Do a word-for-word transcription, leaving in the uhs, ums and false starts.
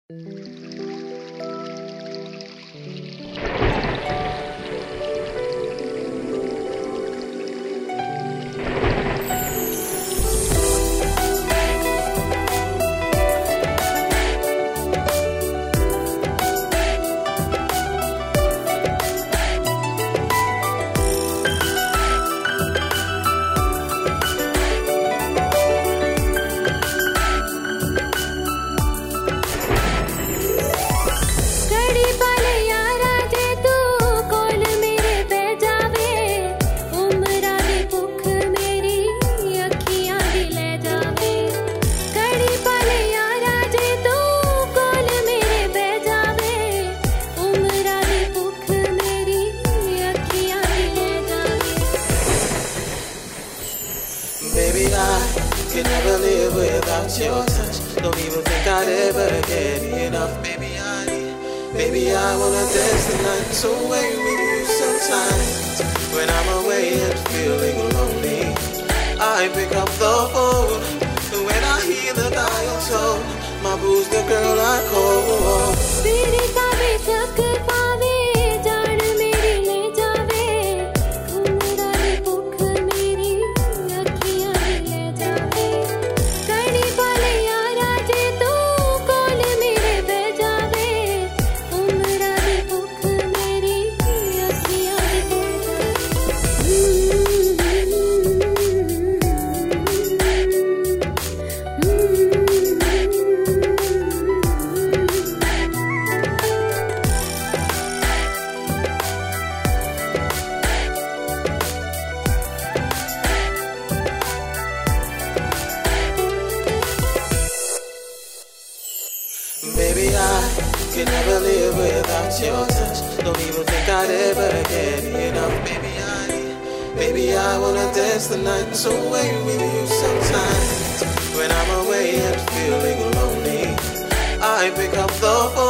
Baby, I can never live without your touch. Don't even think I'd ever get enough. Baby, I need, baby, I wanna dance the night away with you sometimes. When I'm away and feeling lonely, I pick up the phone. And when I hear the dial tone, my boo's the girl I call. तेरे काबे चक्कर पावे जान मेरी ले जावे तू मेरा ही भूख मेरी अखियां ले जावे कड़ी पाले यारा जे तू कोल मेरे बह जावे तू मेरा ही भूख मेरी अखियां ले Baby, I can never live without your touch. Don't even think I'd ever get enough. Baby, I, baby, I wanna dance the night away with you sometimes. When I'm away and feeling lonely, I pick up the phone.